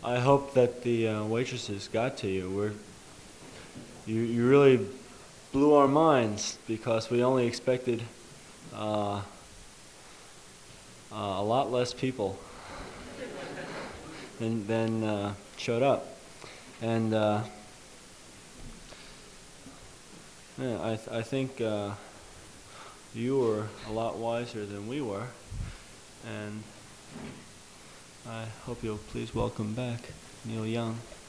I hope that the waitresses got to you. You really blew our minds because we only expected a lot less people than showed up, and yeah, I think you were a lot wiser than we were, and I hope you'll please welcome back Neil Young.